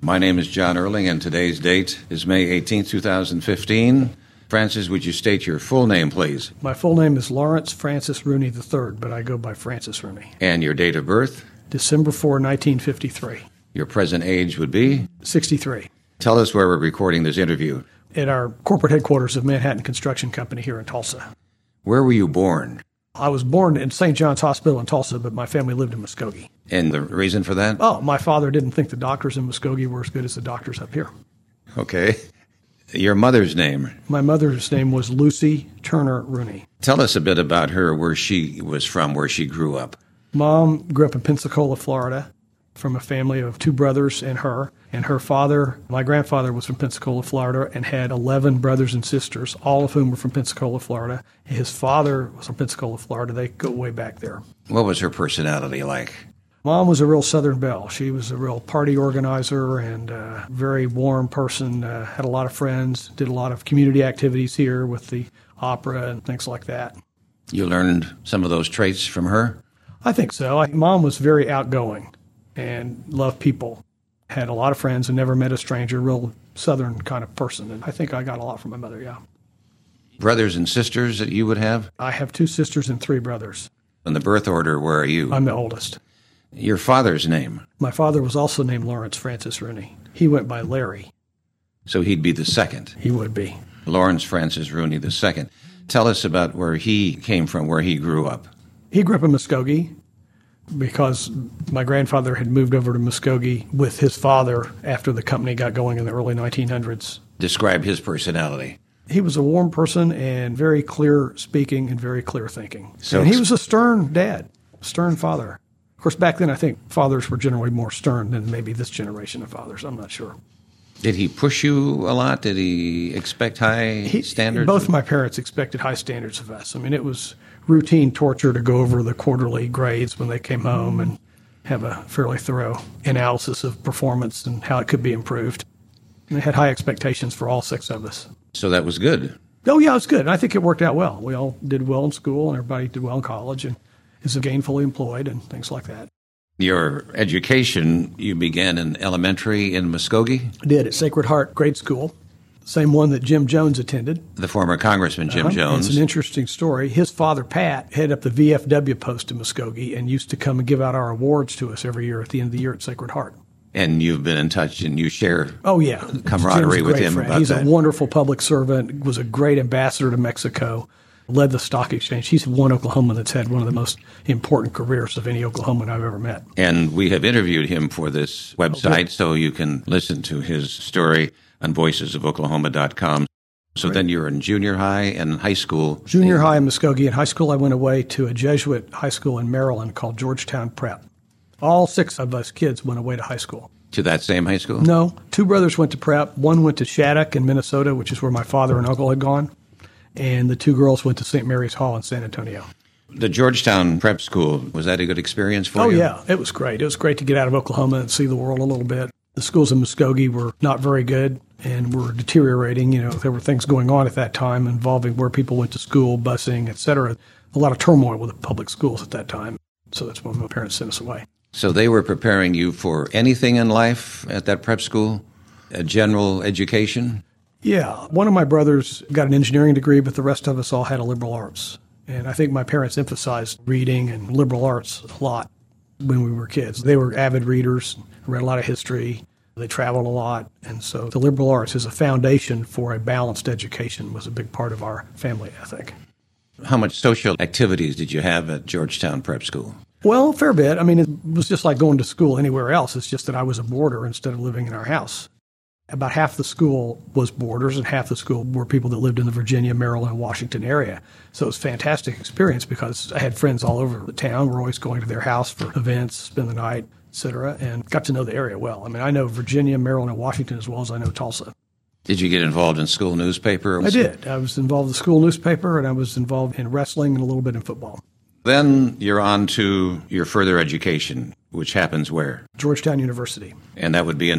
My name is John Erling, and today's date is May 18, 2015. Francis, would you state your full name, please? My full name is Lawrence Francis Rooney III, but I go by Francis Rooney. And your date of birth? December 4, 1953. Your present age would be? 63. Tell us where we're recording this interview. At our corporate headquarters of Manhattan Construction Company here in Tulsa. Where were you born? I was born in St. John's Hospital in Tulsa, but my family lived in Muskogee. And the reason for that? Oh, my father didn't think the doctors in Muskogee were as good as the doctors up here. Okay. Your mother's name? My mother's name was Lucy Turner Rooney. Tell us a bit about her, where she was from, where she grew up. Mom grew up in Pensacola, Florida, from a family of two brothers and her. And her father, my grandfather, was from Pensacola, Florida, and had 11 brothers and sisters, all of whom were from Pensacola, Florida. His father was from Pensacola, Florida. They go way back there. What was her personality like? Mom was a real Southern belle. She was a real party organizer and a very warm person, had a lot of friends, did a lot of community activities here with the opera and things like that. You learned some of those traits from her? I think so. Mom was very outgoing and loved people. Had a lot of friends and never met a stranger, real Southern kind of person. And I think I got a lot from my mother, yeah. Brothers and sisters that you would have? I have 2 sisters and 3 brothers. In the birth order, where are you? I'm the oldest. Your father's name? My father was also named Lawrence Francis Rooney. He went by Larry. So he'd be the second? He would be. Lawrence Francis Rooney the second. Tell us about where he came from, where he grew up. He grew up in Muskogee because my grandfather had moved over to Muskogee with his father after the company got going in the early 1900s. Describe his personality. He was a warm person and very clear speaking and very clear thinking. And he was a stern dad, stern father. Of course, back then I think fathers were generally more stern than maybe this generation of fathers. I'm not sure. Did he push you a lot? Did he expect high standards? Both my parents expected high standards of us. I mean, it was routine torture to go over the quarterly grades when they came home and have a fairly thorough analysis of performance and how it could be improved. And they had high expectations for all 6 of us. So that was good. Oh, yeah, it was good. And I think it worked out well. We all did well in school, and everybody did well in college and is gainfully employed and things like that. Your education, you began in elementary in Muskogee? I did, at Sacred Heart Grade School, same one that Jim Jones attended. The former Congressman Jim Jones. It's an interesting story. His father, Pat, headed up the VFW post in Muskogee and used to come and give out our awards to us every year at the end of the year at Sacred Heart. And you've been in touch and you share camaraderie with him about that. He's a wonderful public servant, was a great ambassador to Mexico, led the stock exchange. He's one Oklahoman that's had one of the most important careers of any Oklahoman I've ever met. And we have interviewed him for this website, so you can listen to his story on voicesofoklahoma.com. So then you're in junior high and high school. Junior high in Muskogee. In high school, I went away to a Jesuit high school in Maryland called Georgetown Prep. All 6 of us kids went away to high school. To that same high school? No. 2 brothers went to prep. One went to Shattuck in Minnesota, which is where my father and uncle had gone. And the 2 girls went to St. Mary's Hall in San Antonio. The Georgetown Prep School, was that a good experience for you? Oh, yeah. It was great. It was great to get out of Oklahoma and see the world a little bit. The schools in Muskogee were not very good and were deteriorating. You know, there were things going on at that time involving where people went to school, busing, et cetera. A lot of turmoil with the public schools at that time. So that's when my parents sent us away. So they were preparing you for anything in life at that prep school? A general education? Yeah. One of my brothers got an engineering degree, but the rest of us all had a liberal arts. And I think my parents emphasized reading and liberal arts a lot when we were kids. They were avid readers, read a lot of history. They traveled a lot. And so the liberal arts as a foundation for a balanced education was a big part of our family ethic. How much social activities did you have at Georgetown Prep School? Well, a fair bit. I mean, it was just like going to school anywhere else. It's just that I was a boarder instead of living in our house. About half the school was boarders and half the school were people that lived in the Virginia, Maryland, and Washington area. So it was a fantastic experience because I had friends all over the town. We're always going to their house for events, spend the night, et cetera, and got to know the area well. I mean, I know Virginia, Maryland, and Washington as well as I know Tulsa. Did you get involved in school newspaper? I did. I was involved in the school newspaper, and I was involved in wrestling and a little bit in football. Then you're on to your further education, which happens where? Georgetown University. And that would be in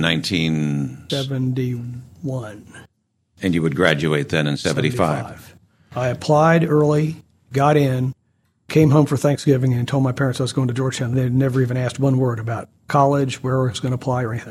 1971. And you would graduate then in 75. I applied early, got in, came home for Thanksgiving, and told my parents I was going to Georgetown. They had never even asked one word about college, where I was going to apply, or anything.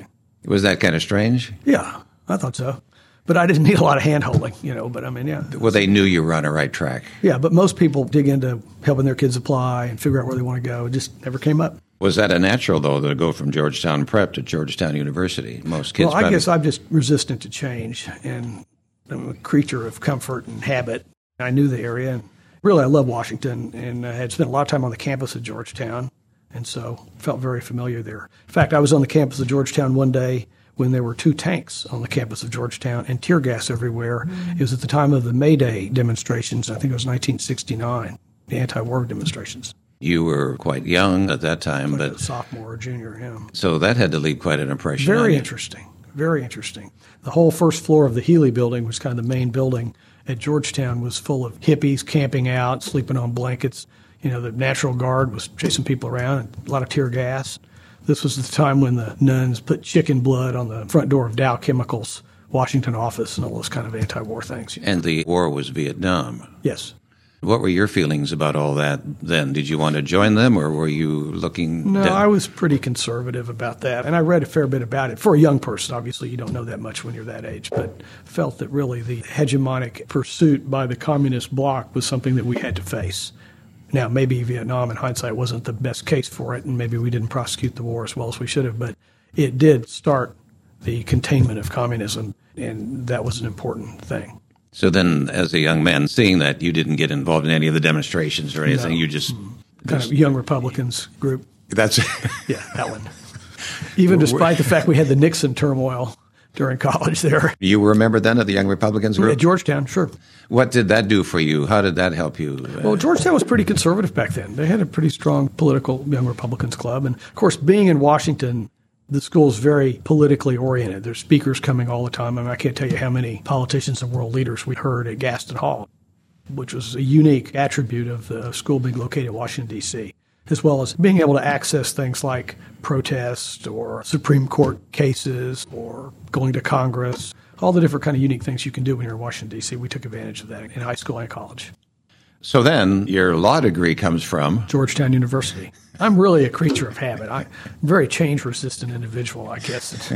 Was that kind of strange? Yeah, I thought so. But I didn't need a lot of hand-holding, but I mean, yeah. Well, they knew you were on a right track. Yeah, but most people dig into helping their kids apply and figure out where they want to go. It just never came up. Was that a natural, though, to go from Georgetown Prep to Georgetown University? Most kids. Well, I guess I'm just resistant to change, and I'm a creature of comfort and habit. I knew the area, and really I love Washington, and I had spent a lot of time on the campus of Georgetown, and so felt very familiar there. In fact, I was on the campus of Georgetown one day when there were 2 tanks on the campus of Georgetown and tear gas everywhere. It was at the time of the May Day demonstrations. I think it was 1969, the anti-war demonstrations. You were quite young at that time, Like but a sophomore or junior, yeah. So that had to leave quite an impression. Very on interesting. Very interesting. The whole first floor of the Healy building, was kind of the main building at Georgetown, was full of hippies camping out, sleeping on blankets. The National Guard was chasing people around, and a lot of tear gas. This was the time when the nuns put chicken blood on the front door of Dow Chemicals Washington office and all those kind of anti-war things. And the war was Vietnam. Yes. What were your feelings about all that then? Did you want to join them, or were you looking? No, I was pretty conservative about that, and I read a fair bit about it. For a young person, obviously you don't know that much when you're that age, but felt that really the hegemonic pursuit by the communist bloc was something that we had to face. Now, maybe Vietnam, in hindsight, wasn't the best case for it, and maybe we didn't prosecute the war as well as we should have, but it did start the containment of communism, and that was an important thing. So then, as a young man, seeing that, you didn't get involved in any of the demonstrations or anything, No. You just... Kind of Young Republicans group. That's... Yeah, that one. Even despite the fact we had the Nixon turmoil during college there. You were a member then of the Young Republicans group? At Georgetown, sure. What did that do for you? How did that help you? Well, Georgetown was pretty conservative back then. They had a pretty strong political Young Republicans club. And, of course, being in Washington, the school's very politically oriented. There's speakers coming all the time. I mean, I can't tell you how many politicians and world leaders we heard at Gaston Hall, which was a unique attribute of the school being located in Washington, D.C., as well as being able to access things like protests or Supreme Court cases or going to Congress, all the different kind of unique things you can do when you're in Washington, D.C. We took advantage of that in high school and college. So then your law degree comes from? Georgetown University. I'm really a creature of habit. I'm a very change-resistant individual, I guess.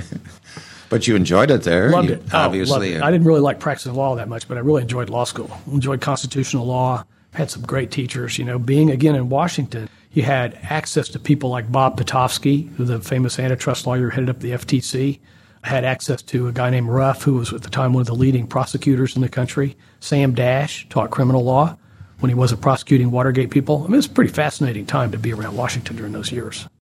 But you enjoyed it there. Loved it. Obviously. Loved it. I didn't really like practicing law that much, but I really enjoyed law school. Enjoyed constitutional law. Had some great teachers. Being, again, in Washington, you had access to people like Bob Pitofsky, who the famous antitrust lawyer who headed up the FTC. I had access to a guy named Ruff, who was at the time one of the leading prosecutors in the country. Sam Dash taught criminal law when he wasn't prosecuting Watergate people. I mean, it was a pretty fascinating time to be around Washington during those years.